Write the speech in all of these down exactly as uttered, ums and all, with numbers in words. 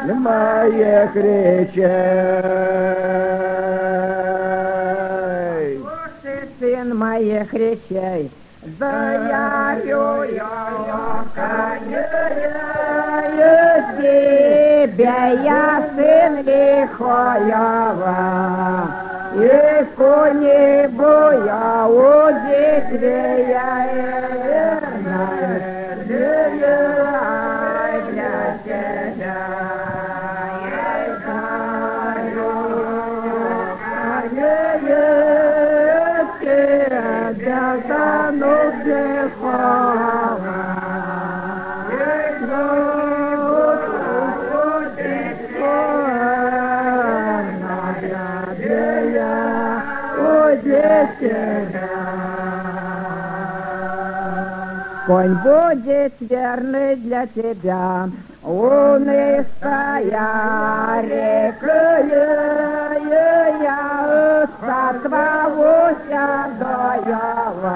моих речей. Слушай, сын моих речей, заярю я, тебе я сын лихоева, и кунибу я удивления верная, для тебя. Конь будет верный для тебя, луны стоя рекою, я сотвавуся доява.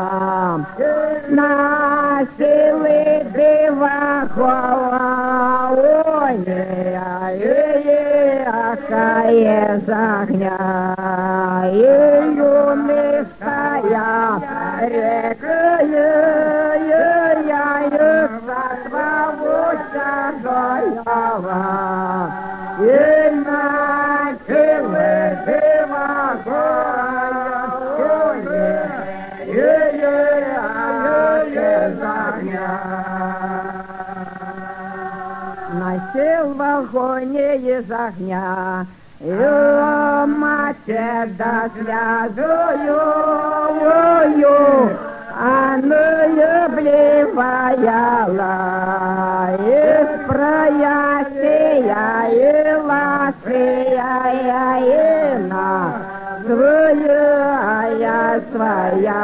На силы дива хвала, акае загня, и юны стоя рекою, и на силы дива носил в огоне из огня, и мать да связую, она обливаяла, из проясия и ласия, и на свою, я своя,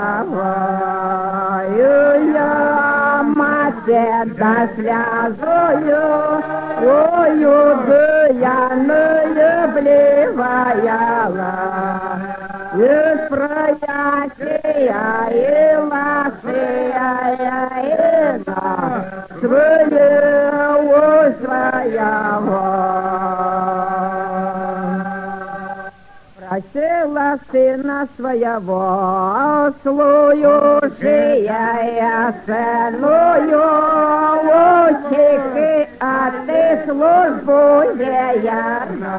я мать да связую, ою, я не обливаяла, из проясия и ласия, и на свою своего. Просила сына своего, служия ценую, лучики, а ты службу верна.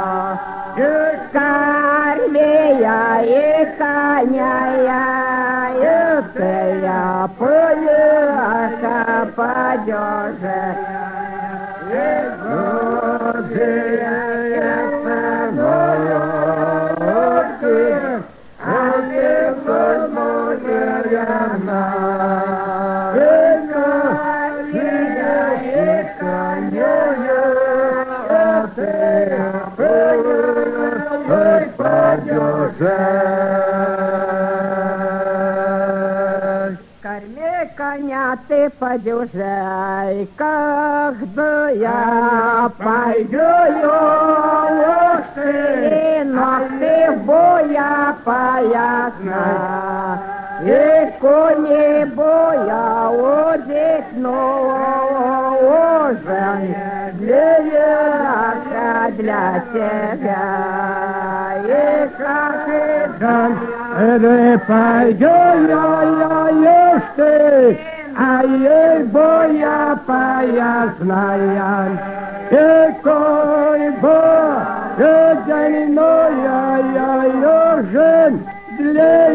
Скармия и коня, и я пою, а падёже. Корми коня ты подюжай, когда я пойду, но ты боя поясна, и кони боя удить, но уже для тебя, и как и дан. Не пойду я, ешь ты, а ей боя поясная, и кой бо, и день, но я, я, ежен, для